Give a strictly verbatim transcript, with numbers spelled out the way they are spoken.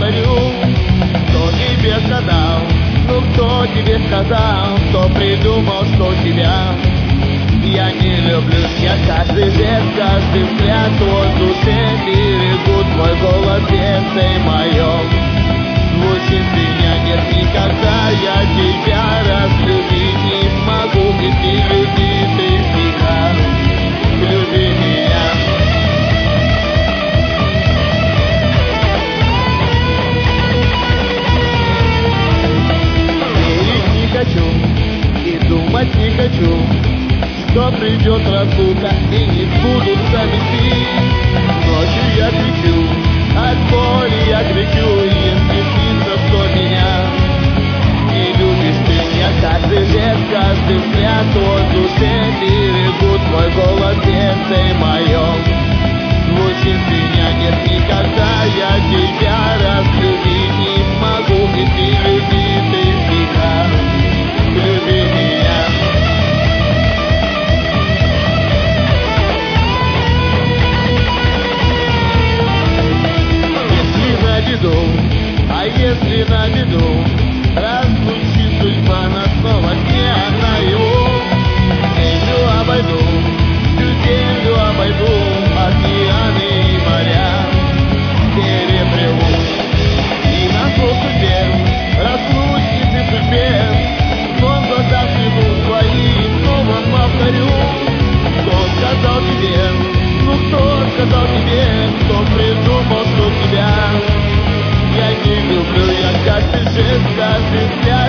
говорю, кто тебе сказал, ну кто тебе сказал, кто придумал, что тебя я не люблю. Я каждый жест, каждый взгляд от души берегут мой голос в сердце моем. Звучит меня нет никогда, я тебя разлюбить не могу, и ты люби, ты всегда люби меня. Верить не хочу и думать не хочу, что придет разлука и не сбудутся мечты. Ночью я кричу, от боли я кричу, если снится, что меня не любишь ты. Я каждый жест, каждый взгляд от души берегут мой голос в сердце моем. Звучит меня нет никогда, я тебя разлюбить не могу, и ты люби, ты всегда люби меня. А если на беду разлучит судьба нас снова, где она его? Землю обойду, всю землю обойду, океаны и моря переплыву. И на зло судьбе, разлучницы судьбе, снова глаза сведут свои, снова повторю. Кто сказал тебе, ну кто сказал тебе, кто придумал, что тебя я не люблю, я каждый жест, каждый взгляд